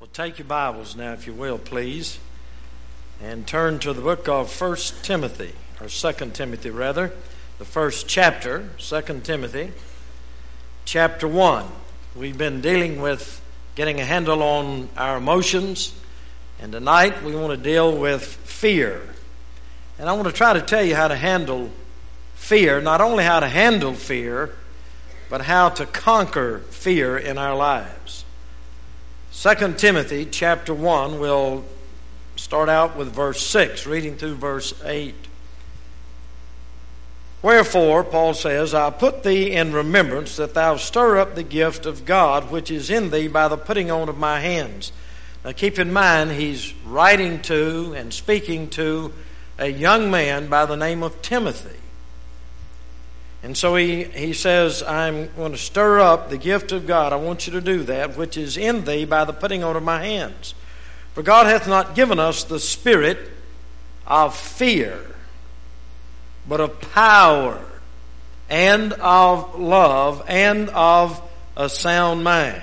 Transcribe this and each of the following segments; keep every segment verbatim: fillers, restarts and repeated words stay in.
Well, take your Bibles now, if you will, please, and turn to the book of First Timothy, or Second Timothy, rather, the first chapter, Second Timothy, chapter one. We've been dealing with getting a handle on our emotions, and tonight we want to deal with fear. And I want to try to tell you how to handle fear, not only how to handle fear, but how to conquer fear in our lives. Second Timothy chapter one, we'll start out with verse six, reading through verse eight. Wherefore, Paul says, I put thee in remembrance that thou stir up the gift of God which is in thee by the putting on of my hands. Now keep in mind, he's writing to and speaking to a young man by the name of Timothy. And so he, he says, I'm going to stir up the gift of God. I want you to do that, which is in thee by the putting on of my hands. For God hath not given us the spirit of fear, but of power, and of love, and of a sound mind.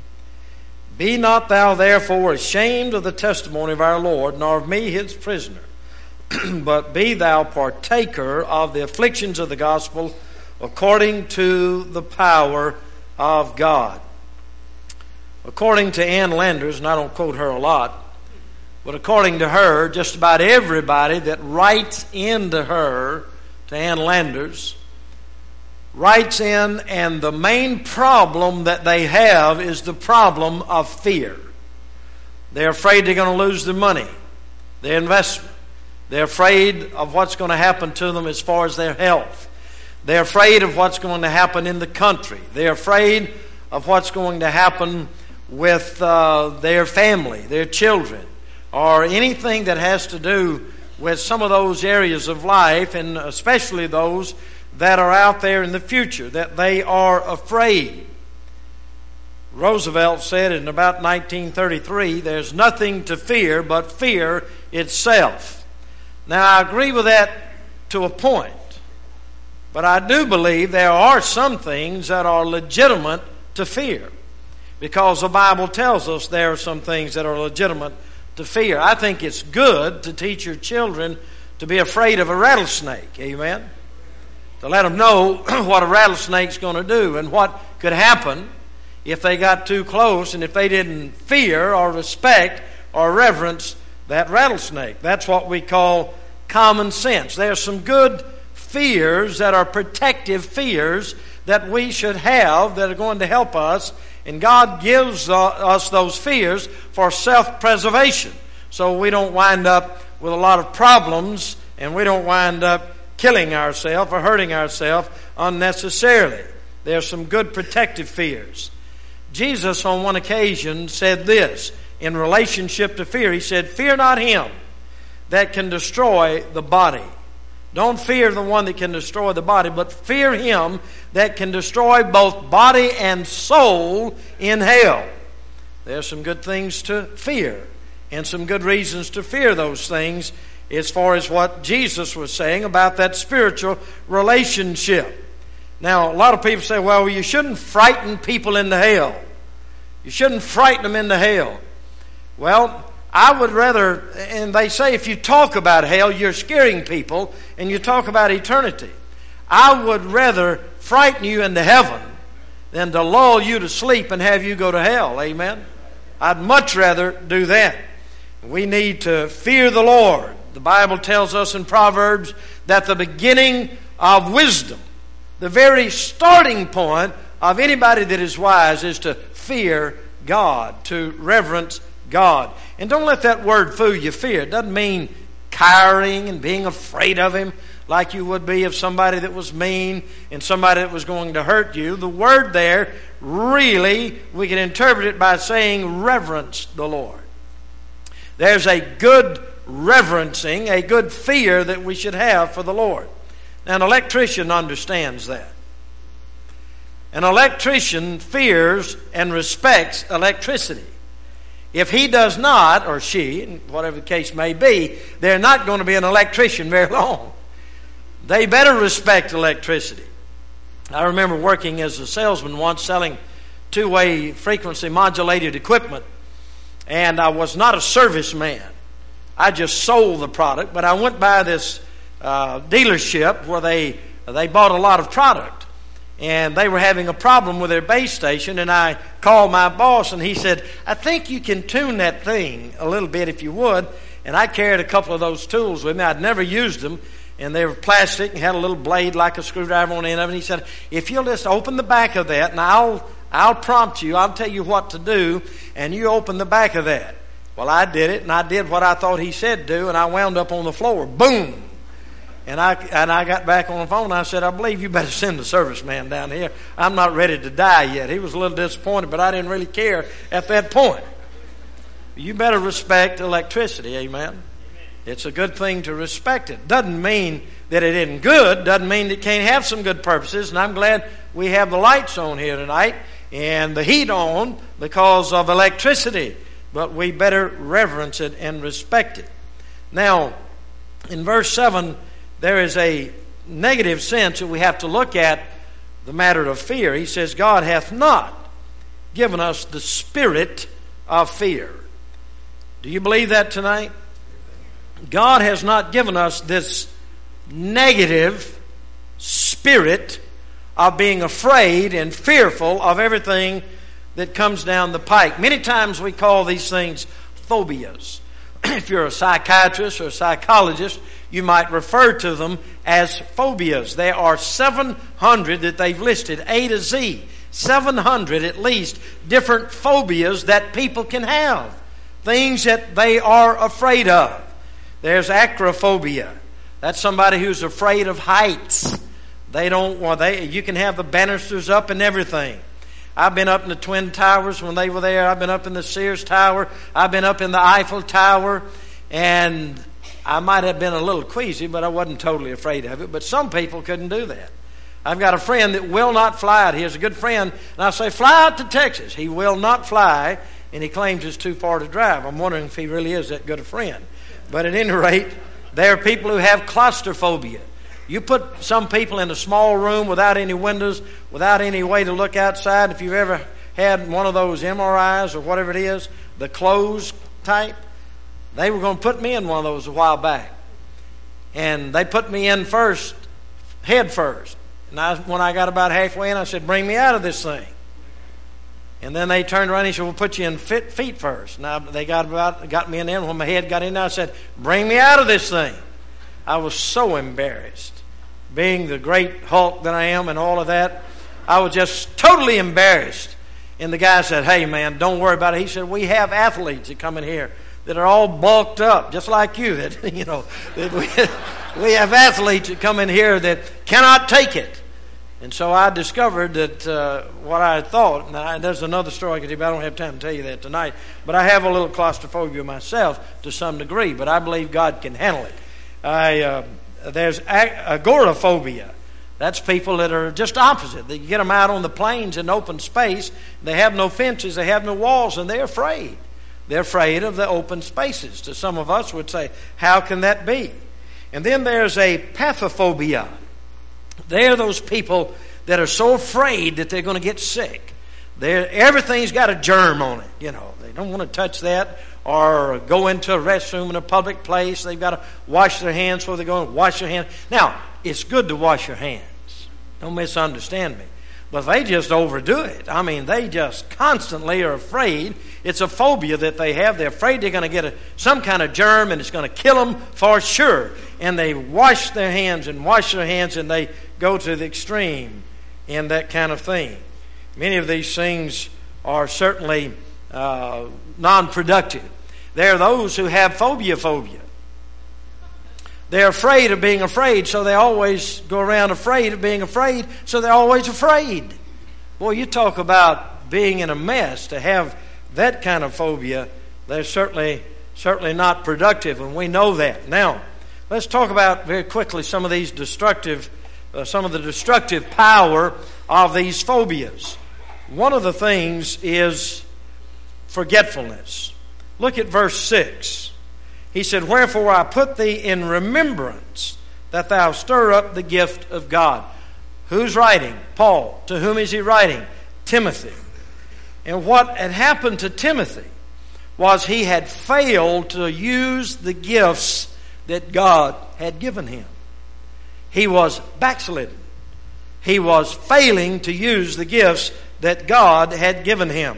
Be not thou therefore ashamed of the testimony of our Lord, nor of me his prisoner, but be thou partaker of the afflictions of the gospel, according to the power of God. According to Ann Landers, and I don't quote her a lot, but according to her, just about everybody that writes into her, to Ann Landers, writes in, and the main problem that they have is the problem of fear. They're afraid they're going to lose their money, their investment. They're afraid of what's going to happen to them as far as their health. They're afraid of what's going to happen in the country. They're afraid of what's going to happen with uh, their family, their children, or anything that has to do with some of those areas of life, and especially those that are out there in the future, that they are afraid. Roosevelt said in about nineteen thirty-three, there's nothing to fear but fear itself. Now, I agree with that to a point. But I do believe there are some things that are legitimate to fear, because the Bible tells us there are some things that are legitimate to fear. I think it's good to teach your children to be afraid of a rattlesnake, amen? To let them know what a rattlesnake's going to do and what could happen if they got too close and if they didn't fear or respect or reverence that rattlesnake. That's what we call common sense. There's some good fears that are protective fears that we should have that are going to help us, and God gives uh, us those fears for self-preservation, so we don't wind up with a lot of problems and we don't wind up killing ourselves or hurting ourselves unnecessarily. There's some good protective fears. Jesus on one occasion said this in relationship to fear. He said, fear not him that can destroy the body. Don't fear the one that can destroy the body, but fear him that can destroy both body and soul in hell. There's some good things to fear and some good reasons to fear those things as far as what Jesus was saying about that spiritual relationship. Now, a lot of people say, well, you shouldn't frighten people into hell. You shouldn't frighten them into hell. Well, I would rather, and they say if you talk about hell, you're scaring people, and you talk about eternity. I would rather frighten you into heaven than to lull you to sleep and have you go to hell. Amen? I'd much rather do that. We need to fear the Lord. The Bible tells us in Proverbs that the beginning of wisdom, the very starting point of anybody that is wise, is to fear God, to reverence God. And don't let that word fool you. Fear, it doesn't mean cowering and being afraid of him like you would be of somebody that was mean and somebody that was going to hurt you. The word there, really, we can interpret it by saying reverence the Lord. There's a good reverencing, a good fear that we should have for the Lord. Now, an electrician understands that. An electrician fears and respects electricity. If he does not, or she, whatever the case may be, they're not going to be an electrician very long. They better respect electricity. I remember working as a salesman once selling two-way frequency modulated equipment. and I was not a serviceman. I just sold the product, but I went by this uh, dealership where they they bought a lot of product, and they were having a problem with their base station, and I called my boss, and he said, I think you can tune that thing a little bit if you would. And I carried a couple of those tools with me. I'd never used them, and they were plastic and had a little blade like a screwdriver on the end of it. And he said, if you'll just open the back of that, and I'll I'll prompt you, I'll tell you what to do, and you open the back of that. Well, I did it, and I did what I thought he said do, and I wound up on the floor. Boom! And I and I got back on the phone, and I said, I believe you better send the serviceman down here. I'm not ready to die yet. He was a little disappointed, but I didn't really care at that point. You better respect electricity, amen? It's a good thing to respect it. Doesn't mean that it isn't good. Doesn't mean it can't have some good purposes. And I'm glad we have the lights on here tonight and the heat on because of electricity. But we better reverence it and respect it. Now, in verse seven, there is a negative sense that we have to look at the matter of fear. He says, God hath not given us the spirit of fear. Do you believe that tonight? God has not given us this negative spirit of being afraid and fearful of everything that comes down the pike. Many times we call these things phobias. If you're a psychiatrist or a psychologist, you might refer to them as phobias. There are seven hundred that they've listed, A to Z. seven hundred at least different phobias that people can have. Things that they are afraid of. There's acrophobia. That's somebody who's afraid of heights. They don't well, they you can have the banisters up and everything. I've been up in the Twin Towers when they were there. I've been up in the Sears Tower. I've been up in the Eiffel Tower. And I might have been a little queasy, but I wasn't totally afraid of it. But some people couldn't do that. I've got a friend that will not fly out. He has a good friend. And I say, fly out to Texas. He will not fly. And he claims it's too far to drive. I'm wondering if he really is that good a friend. But at any rate, there are people who have claustrophobia. You put some people in a small room without any windows, without any way to look outside. If you've ever had one of those M R Is or whatever it is, the closed type, they were going to put me in one of those a while back. And they put me in first, head first. And I, when I got about halfway in, I said, bring me out of this thing. And then they turned around and he said, we'll put you in fit, feet first. Now they got about got me in there. When my head got in there, I said, bring me out of this thing. I was so embarrassed. Being the great Hulk that I am and all of that, I was just totally embarrassed. And the guy said, hey man, don't worry about it. He said, we have athletes that come in here that are all bulked up, just like you. That you know, that we, we have athletes that come in here that cannot take it. And so I discovered that uh, what I had thought, and I, there's another story I could tell you, but I don't have time to tell you that tonight, but I have a little claustrophobia myself to some degree, but I believe God can handle it. I, uh, there's ag- agoraphobia. That's people that are just opposite. You get them out on the plains in open space, they have no fences, they have no walls, and they're afraid. They're afraid of the open spaces. To some of us would say, how can that be? And then there's a pathophobia. They're those people that are so afraid that they're going to get sick. They're, everything's got a germ on it. You know, they don't want to touch that or go into a restroom in a public place. They've got to wash their hands before they go and wash their hands. Now, it's good to wash your hands. Don't misunderstand me. But they just overdo it. I mean, they just constantly are afraid. It's a phobia that they have. They're afraid they're going to get a, some kind of germ and it's going to kill them for sure. And they wash their hands and wash their hands and they go to the extreme in that kind of thing. Many of these things are certainly uh, non-productive. There are those who have phobia phobia. They're afraid of being afraid, so they always go around afraid of being afraid, so they're always afraid. Boy, you talk about being in a mess. To have that kind of phobia, they're certainly, certainly not productive, and we know that. Now, let's talk about very quickly some of these destructive, uh, some of the destructive power of these phobias. One of the things is forgetfulness. Look at verse six. He said, wherefore I put thee in remembrance that thou stir up the gift of God. Who's writing? Paul. To whom is he writing? Timothy. And what had happened to Timothy was he had failed to use the gifts that God had given him. He was backslidden. He was failing to use the gifts that God had given him.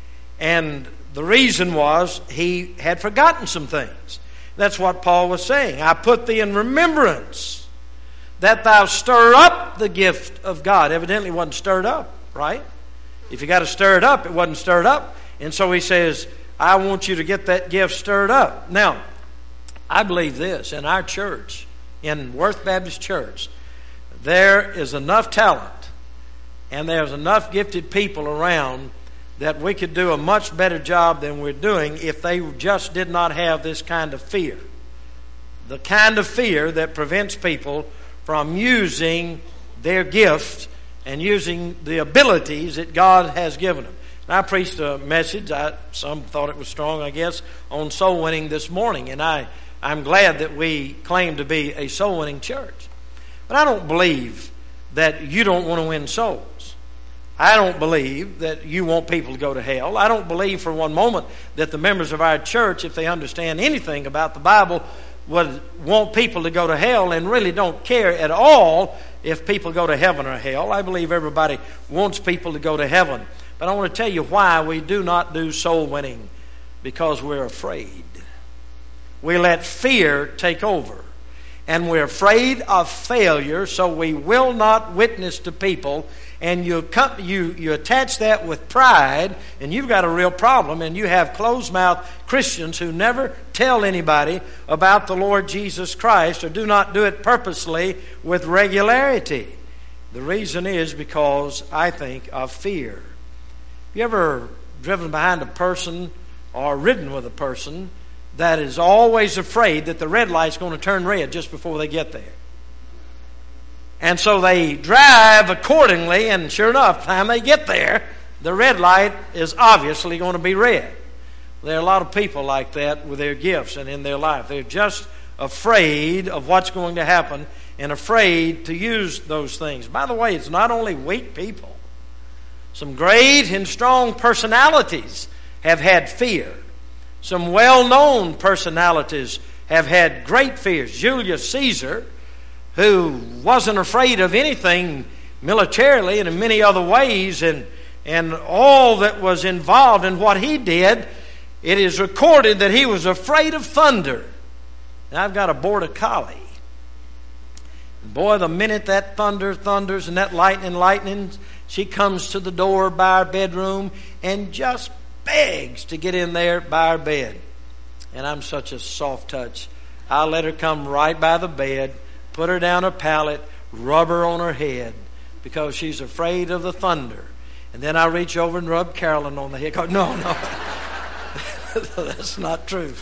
And the reason was he had forgotten some things. That's what Paul was saying. I put thee in remembrance that thou stir up the gift of God. Evidently it wasn't stirred up, right? If you got to stir it up, it wasn't stirred up. And so he says, I want you to get that gift stirred up. Now, I believe this, in our church, in Worth Baptist Church, there is enough talent and there's enough gifted people around that we could do a much better job than we're doing if they just did not have this kind of fear. The kind of fear that prevents people from using their gift and using the abilities that God has given them. And I preached a message, I, some thought it was strong, I guess, on soul winning this morning. And I, I'm glad that we claim to be a soul winning church. But I don't believe that you don't want to win souls. I don't believe that you want people to go to hell. I don't believe for one moment that the members of our church, if they understand anything about the Bible, would want people to go to hell and really don't care at all if people go to heaven or hell. I believe everybody wants people to go to heaven. But I want to tell you why we do not do soul winning. Because we're afraid. We let fear take over. And we're afraid of failure, so we will not witness to people. And you, come, you, you attach that with pride, and you've got a real problem. And you have closed-mouthed Christians who never tell anybody about the Lord Jesus Christ, or do not do it purposely with regularity. The reason is because, I think, of fear. You ever driven behind a person or ridden with a person that is always afraid that the red light's going to turn red just before they get there? And so they drive accordingly, and sure enough, by the time they get there, the red light is obviously going to be red. There are a lot of people like that with their gifts and in their life. They're just afraid of what's going to happen and afraid to use those things. By the way, it's not only weak people. Some great and strong personalities have had fear. Some well-known personalities have had great fears. Julius Caesar, who wasn't afraid of anything militarily and in many other ways, and, and all that was involved in what he did, it is recorded that he was afraid of thunder. Now, I've got a border collie. Boy, the minute that thunder thunders and that lightning lightnings, she comes to the door by our bedroom and just begs to get in there by our bed. And I'm such a soft touch. I'll let her come right by the bed, put her down her pallet, rub her on her head because she's afraid of the thunder. And then I reach over and rub Carolyn on the head. Go, no, no. That's not true.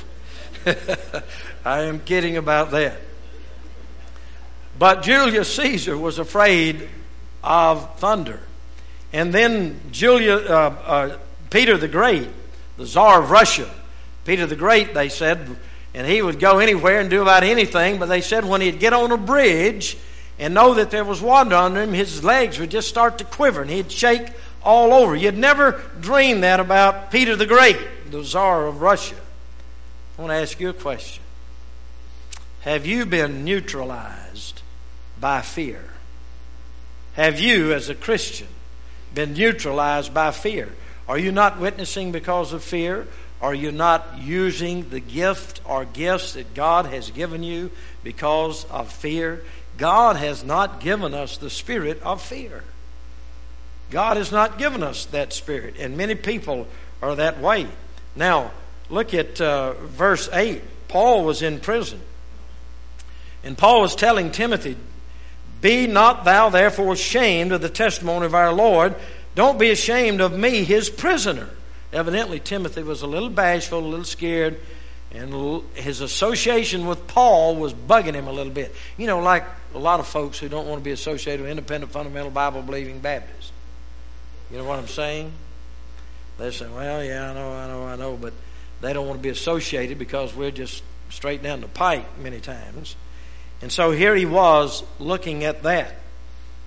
I am kidding about that. But Julius Caesar was afraid of thunder. And then Julia, uh, uh, Peter the Great, the Tsar of Russia, Peter the Great, they said, and he would go anywhere and do about anything, but they said when he'd get on a bridge and know that there was water under him, his legs would just start to quiver and he'd shake all over. You'd never dream that about Peter the Great, the Tsar of Russia. I want to ask you a question. Have you been neutralized by fear? Have you, as a Christian, been neutralized by fear? Are you not witnessing because of fear? Are you not using the gift or gifts that God has given you because of fear? God has not given us the spirit of fear. God has not given us that spirit, and many people are that way. Now, look at uh, verse eight. Paul was in prison, and Paul was telling Timothy, be not thou therefore ashamed of the testimony of our Lord. Don't be ashamed of me, his prisoner. Evidently, Timothy was a little bashful, a little scared, and his association with Paul was bugging him a little bit. You know, like a lot of folks who don't want to be associated with independent, fundamental, Bible-believing Baptists. You know what I'm saying? They say, well, yeah, I know, I know, I know, but they don't want to be associated because we're just straight down the pike many times. And so here he was looking at that.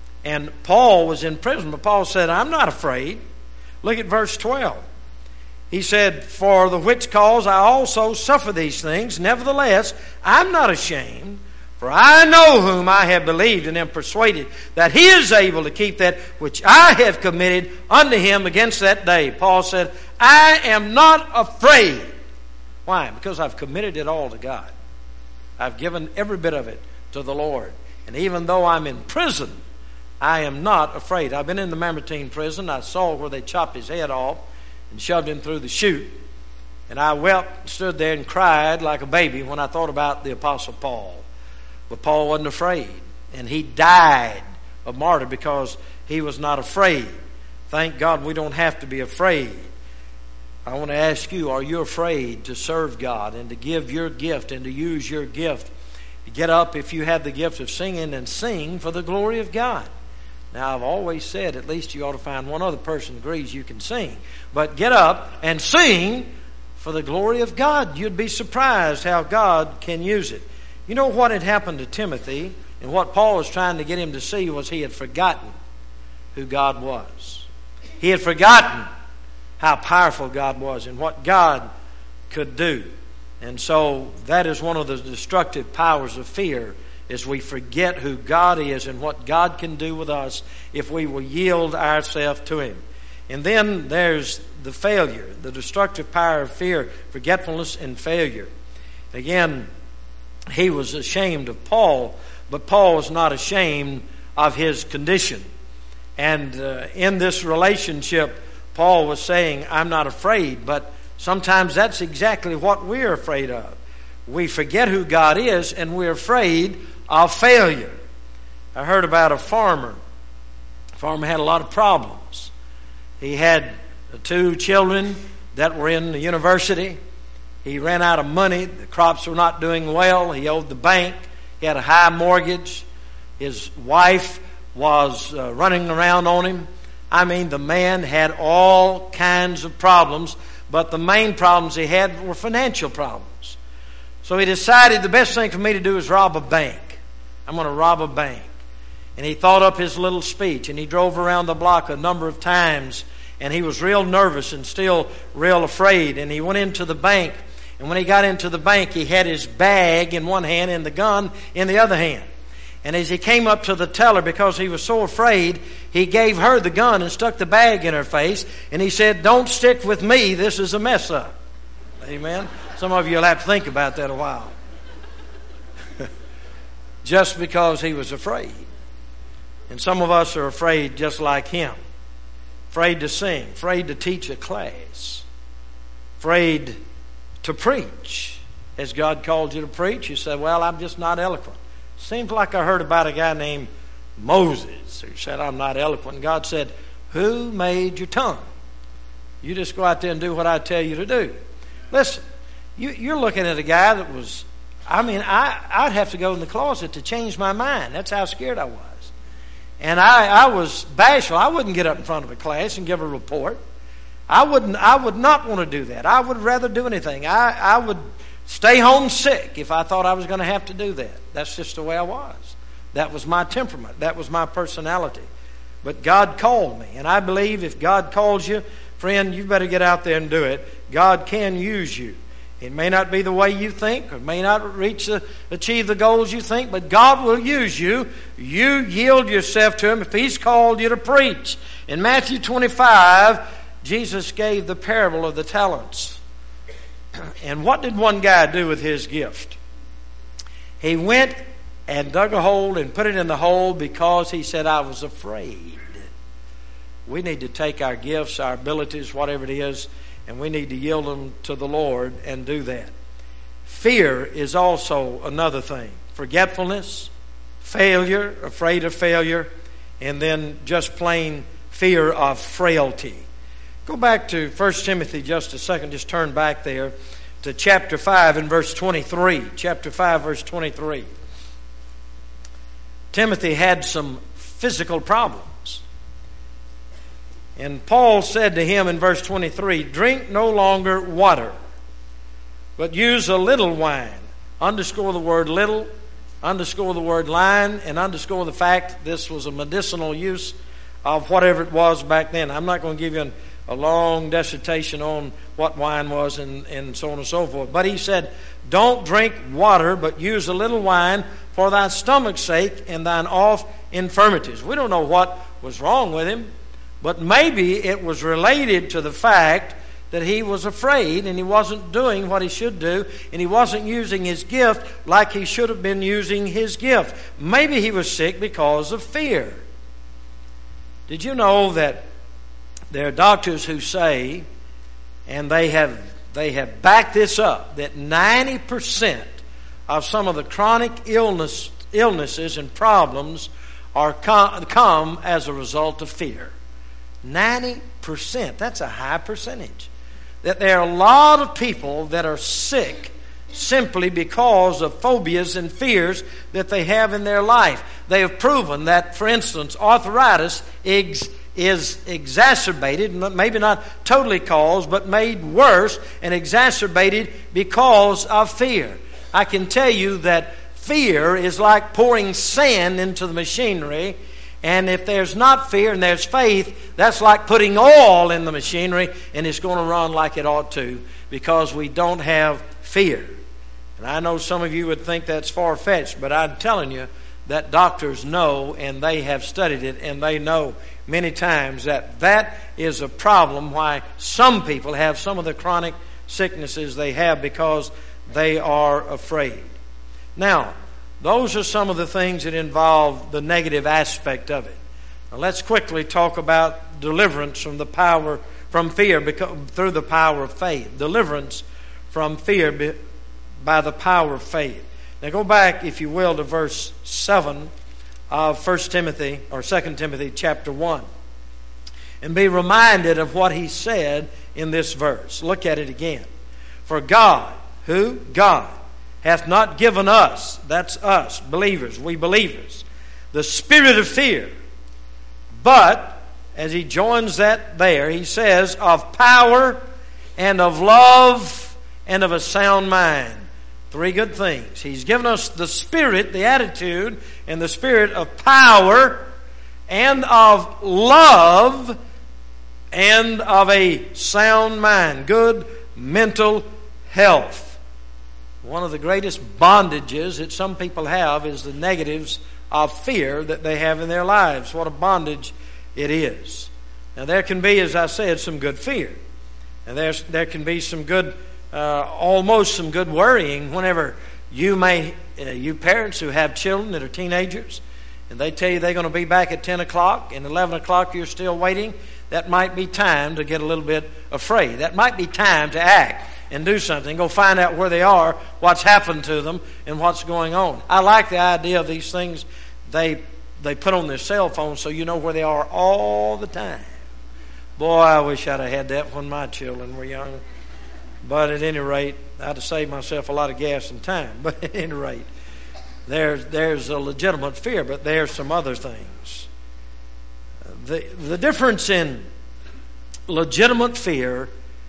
And Paul was in prison, but Paul said, I'm not afraid. Look at verse twelve. He said, for the which cause I also suffer these things. Nevertheless, I'm not ashamed, for I know whom I have believed, and am persuaded that He is able to keep that which I have committed unto Him against that day. Paul said, I am not afraid. Why? Because I've committed it all to God. I've given every bit of it to the Lord. And even though I'm in prison, I am not afraid. I've been in the Mamertine prison. I saw where they chopped his head off and shoved him through the chute. And I wept, stood there and cried like a baby when I thought about the Apostle Paul. But Paul wasn't afraid. And he died a martyr because he was not afraid. Thank God we don't have to be afraid. I want to ask you, are you afraid to serve God and to give your gift and to use your gift? Get up if you have the gift of singing and sing for the glory of God. Now, I've always said at least you ought to find one other person who agrees you can sing. But get up and sing for the glory of God. You'd be surprised how God can use it. You know what had happened to Timothy, and what Paul was trying to get him to see was he had forgotten who God was. He had forgotten how powerful God was and what God could do. And so that is one of the destructive powers of fear, is we forget who God is and what God can do with us if we will yield ourselves to Him. And then there's the failure, the destructive power of fear, forgetfulness and failure. Again, he was ashamed of Paul, but Paul was not ashamed of his condition. And uh, in this relationship, Paul was saying, I'm not afraid, but sometimes that's exactly what we're afraid of. We forget who God is, and we're afraid of failure. I heard about a farmer. The farmer had a lot of problems. He had two children that were in the university. He ran out of money. The crops were not doing well. He owed the bank. He had a high mortgage. His wife was uh, running around on him. I mean, the man had all kinds of problems, but the main problems he had were financial problems. So he decided the best thing for me to do is rob a bank. I'm going to rob a bank. And he thought up his little speech, and he drove around the block a number of times, and he was real nervous and still real afraid. And he went into the bank, and when he got into the bank, he had his bag in one hand and the gun in the other hand. And as he came up to the teller, because he was so afraid, he gave her the gun and stuck the bag in her face, and he said, don't stick with me, this is a mess up. Amen? Some of you will have to think about that a while. Just because he was afraid. And some of us are afraid just like him. Afraid to sing, afraid to teach a class, afraid to preach. Has God called you to preach? You say, well, I'm just not eloquent. Seems like I heard about a guy named Moses who said, I'm not eloquent. And God said, who made your tongue? You just go out there and do what I tell you to do. Listen, you, you're looking at a guy that was, I mean, I, I'd have to go in the closet to change my mind. That's how scared I was. And I, I was bashful. I wouldn't get up in front of a class and give a report. I wouldn't. I would not want to do that. I would rather do anything. I, I would stay home sick if I thought I was going to have to do that. That's just the way I was. That was my temperament. That was my personality. But God called me. And I believe if God calls you, friend, you better get out there and do it. God can use you. It may not be the way you think, or may not reach the, achieve the goals you think, but God will use you. You yield yourself to Him if He's called you to preach. In Matthew twenty-five, Jesus gave the parable of the talents. And what did one guy do with his gift? He went and dug a hole and put it in the hole because he said, I was afraid. We need to take our gifts, our abilities, whatever it is, and we need to yield them to the Lord and do that. Fear is also another thing. Forgetfulness, failure, afraid of failure, and then just plain fear of frailty. Go back to First Timothy just a second. Just turn back there to chapter five and verse twenty-three. Chapter five, verse twenty-three. Timothy had some physical problems. And Paul said to him in verse twenty-three, drink no longer water, but use a little wine. Underscore the word little, underscore the word line, and underscore the fact this was a medicinal use of whatever it was back then. I'm not going to give you an, a long dissertation on what wine was and, and so on and so forth. But he said, don't drink water, but use a little wine for thy stomach's sake and thine off infirmities. We don't know what was wrong with him, but maybe it was related to the fact that he was afraid and he wasn't doing what he should do, and he wasn't using his gift like he should have been using his gift. Maybe he was sick because of fear. Did you know that there are doctors who say, and they have they have backed this up, that ninety percent of some of the chronic illness illnesses and problems are com- come as a result of fear. ninety percent. That's a high percentage. That there are a lot of people that are sick simply because of phobias and fears that they have in their life. They have proven that, for instance, arthritis ex- is exacerbated, maybe not totally caused, but made worse and exacerbated because of fear. I can tell you that fear is like pouring sand into the machinery. And if there's not fear and there's faith, that's like putting oil in the machinery, and it's going to run like it ought to because we don't have fear. And I know some of you would think that's far-fetched, but I'm telling you that doctors know, and they have studied it, and they know many times that that is a problem why some people have some of the chronic sicknesses they have because they are afraid. Now, those are some of the things that involve the negative aspect of it. Now let's quickly talk about deliverance from the power, from fear, because, through the power of faith. Deliverance from fear by the power of faith. Now go back, if you will, to verse seven of First Timothy, or Second Timothy chapter one. And be reminded of what he said in this verse. Look at it again. For God, who? God. Hath not given us, that's us, believers, we believers, the spirit of fear. But, as he joins that there, he says, of power and of love and of a sound mind. Three good things. He's given us the spirit, the attitude, and the spirit of power and of love and of a sound mind. Good mental health. One of the greatest bondages that some people have is the negatives of fear that they have in their lives. What a bondage it is. Now there can be, as I said, some good fear. And there's, there can be some good, uh, almost some good worrying whenever you may, uh, you parents who have children that are teenagers, and they tell you they're going to be back at ten o'clock, and eleven o'clock you're still waiting, that might be time to get a little bit afraid. That might be time to act and do something. Go find out where they are, what's happened to them, and what's going on. I like the idea of these things they they put on their cell phone so you know where they are all the time. Boy, I wish I'd have had that when my children were young. But at any rate, I'd have saved myself a lot of gas and time. But at any rate, there's, there's a legitimate fear, but there's some other things. The, the difference in legitimate fear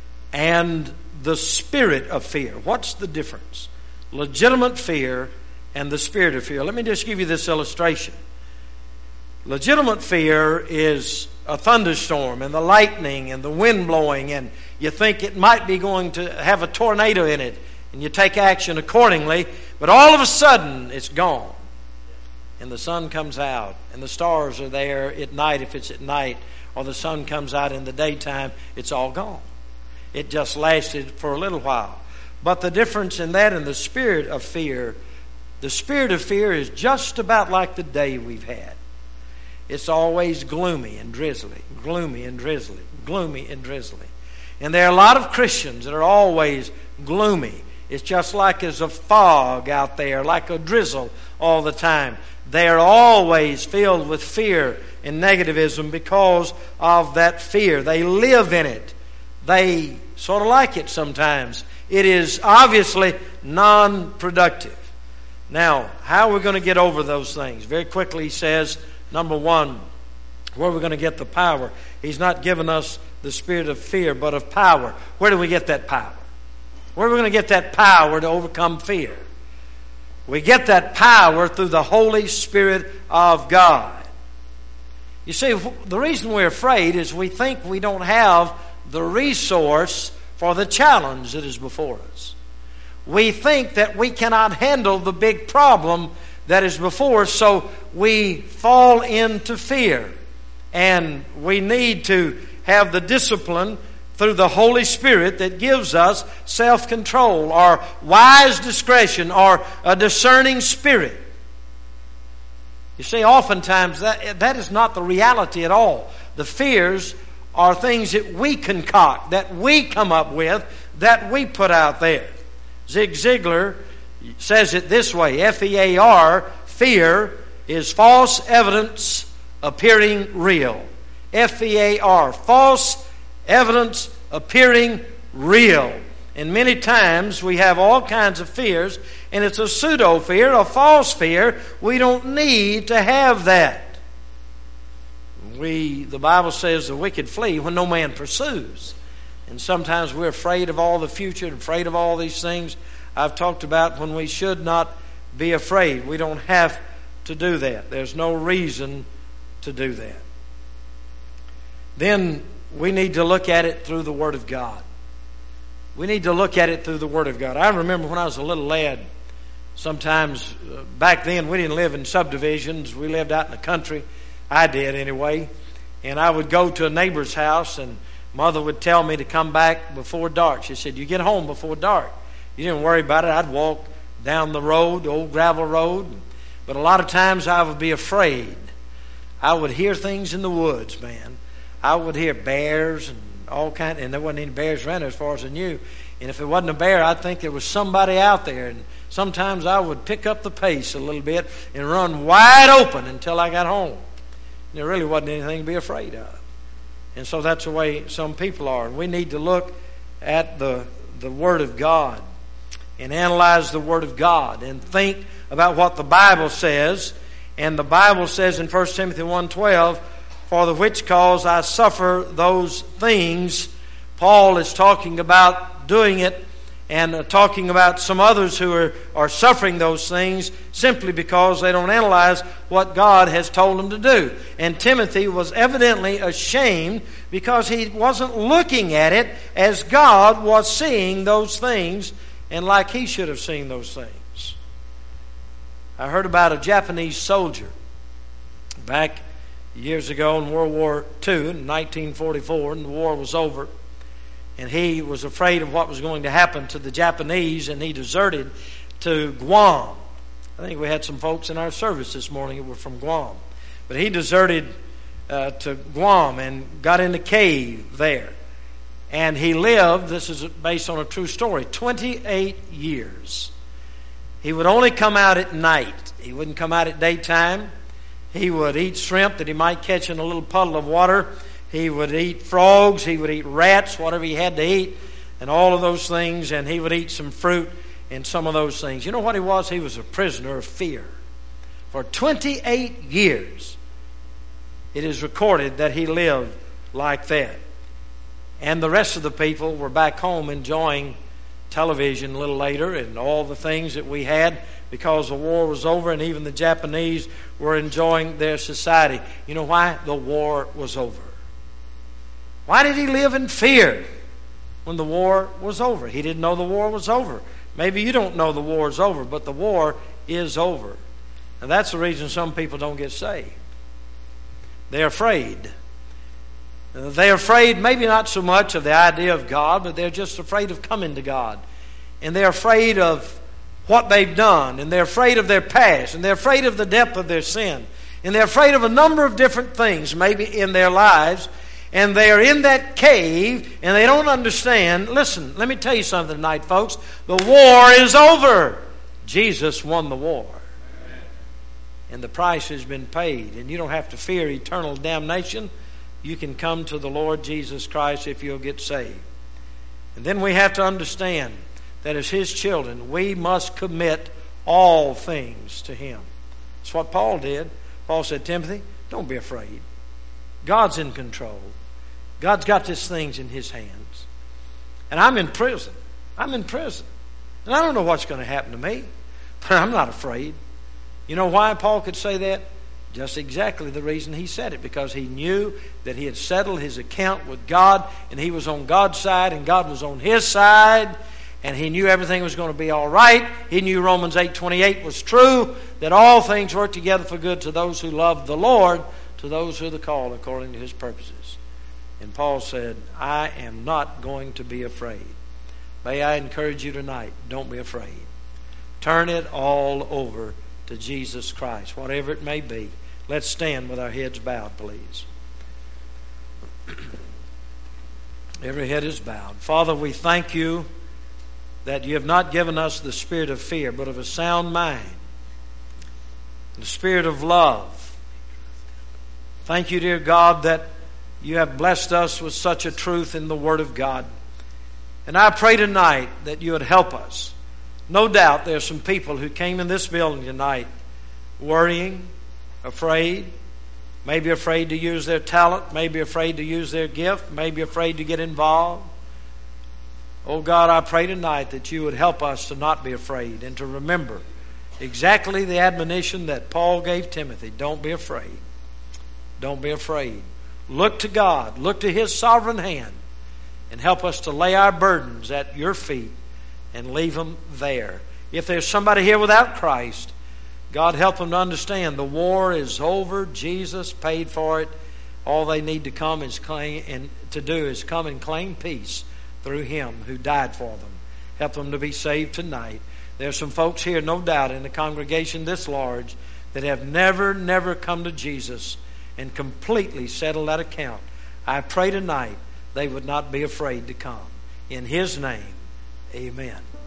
and the spirit of fear. What's the difference? Legitimate fear and the spirit of fear. Let me just give you this illustration. Legitimate fear is a thunderstorm and the lightning and the wind blowing, and you think it might be going to have a tornado in it, and you take action accordingly, but all of a sudden it's gone. And the sun comes out, and the stars are there at night if it's at night, or the sun comes out in the daytime, it's all gone. It just lasted for a little while. But the difference in that and the spirit of fear, the spirit of fear is just about like the day we've had. It's always gloomy and drizzly, gloomy and drizzly, gloomy and drizzly. And there are a lot of Christians that are always gloomy. It's just like there's a fog out there, like a drizzle all the time. They are always filled with fear and negativism because of that fear. They live in it. They sort of like it sometimes. It is obviously non-productive. Now, how are we going to get over those things? Very quickly he says, number one, where are we going to get the power? He's not given us the spirit of fear, but of power. Where do we get that power? Where are we going to get that power to overcome fear? We get that power through the Holy Spirit of God. You see, the reason we're afraid is we think we don't have the resource for the challenge that is before us. We think that we cannot handle the big problem that is before us, so we fall into fear. And we need to have the discipline through the Holy Spirit that gives us self-control or wise discretion or a discerning spirit. You see, oftentimes that, that is not the reality at all. The fears are things that we concoct, that we come up with, that we put out there. Zig Ziglar says it this way, F E A R, fear is false evidence appearing real. F E A R, false evidence appearing real. And many times we have all kinds of fears, and it's a pseudo fear, a false fear. We don't need to have that. We, the Bible says the wicked flee when no man pursues. And sometimes we're afraid of all the future and afraid of all these things I've talked about when we should not be afraid. We don't have to do that. There's no reason to do that. Then we need to look at it through the Word of God. We need to look at it through the Word of God. I remember when I was a little lad, sometimes uh, back then we didn't live in subdivisions. We lived out in the country. I did anyway. And I would go to a neighbor's house, and Mother would tell me to come back before dark. She said, you get home before dark. You didn't worry about it. I'd walk down the road, the old gravel road. But a lot of times I would be afraid. I would hear things in the woods, man. I would hear bears and all kind, and there wasn't any bears around as far as I knew. And if it wasn't a bear, I'd think there was somebody out there. And sometimes I would pick up the pace a little bit and run wide open until I got home. And there really wasn't anything to be afraid of. And so that's the way some people are. And we need to look at the, the Word of God and analyze the Word of God and think about what the Bible says. And the Bible says in First Timothy one twelve, for the which cause I suffer those things. Paul is talking about doing it and uh, talking about some others who are, are suffering those things simply because they don't analyze what God has told them to do. And Timothy was evidently ashamed because he wasn't looking at it as God was seeing those things and like he should have seen those things. I heard about a Japanese soldier back years ago in World War Two, in nineteen forty-four, and the war was over. And he was afraid of what was going to happen to the Japanese, and he deserted to Guam. I think we had some folks in our service this morning who were from Guam. But he deserted uh, to Guam and got in a cave there. And he lived, this is based on a true story, twenty-eight years. He would only come out at night. He wouldn't come out at daytime. He would eat shrimp that he might catch in a little puddle of water. He would eat frogs. He would eat rats, whatever he had to eat, and all of those things. And he would eat some fruit and some of those things. You know what he was? He was a prisoner of fear. For twenty-eight years, it is recorded that he lived like that. And the rest of the people were back home enjoying television a little later and all the things that we had because the war was over, and even the Japanese were enjoying their society. You know why? The war was over. Why did he live in fear when the war was over? He didn't know the war was over. Maybe you don't know the war is over, but the war is over. And that's the reason some people don't get saved. They're afraid. They're afraid maybe not so much of the idea of God, but they're just afraid of coming to God. And they're afraid of what they've done, and they're afraid of their past, and they're afraid of the depth of their sin, and they're afraid of a number of different things maybe in their lives, and they are in that cave, and they don't understand. Listen, let me tell you something tonight, folks. The war is over. Jesus won the war. And the price has been paid, and you don't have to fear eternal damnation. You can come to the Lord Jesus Christ if you'll get saved. And then we have to understand that as His children, we must commit all things to Him. That's what Paul did. Paul said, Timothy, don't be afraid. God's in control. God's got these things in His hands. And I'm in prison. I'm in prison. And I don't know what's going to happen to me, but I'm not afraid. You know why Paul could say that? Just exactly the reason he said it, because he knew that he had settled his account with God, and he was on God's side, and God was on his side, and he knew everything was going to be all right. He knew Romans eight twenty-eight was true, that all things work together for good to those who love the Lord, to those who are the called according to his purposes. And Paul said, I am not going to be afraid. May I encourage you tonight, don't be afraid. Turn it all over to Jesus Christ, whatever it may be. Let's stand with our heads bowed, please. Every head is bowed. Father, we thank you that you have not given us the spirit of fear, but of a sound mind, the spirit of love. Thank you, dear God, that you have blessed us with such a truth in the Word of God. And I pray tonight that you would help us. No doubt there are some people who came in this building tonight worrying, afraid, maybe afraid to use their talent, maybe afraid to use their gift, maybe afraid to get involved. Oh God, I pray tonight that you would help us to not be afraid and to remember exactly the admonition that Paul gave Timothy. Don't be afraid. Don't be afraid. Look to God. Look to his sovereign hand and help us to lay our burdens at your feet and leave them there. If there's somebody here without Christ, God, help them to understand the war is over. Jesus paid for it. All they need to come is claim and to do is come and claim peace through him who died for them. Help them to be saved tonight. There's some folks here, no doubt, in the congregation this large that have never, never come to Jesus and completely settled that account. I pray tonight they would not be afraid to come. In his name, amen.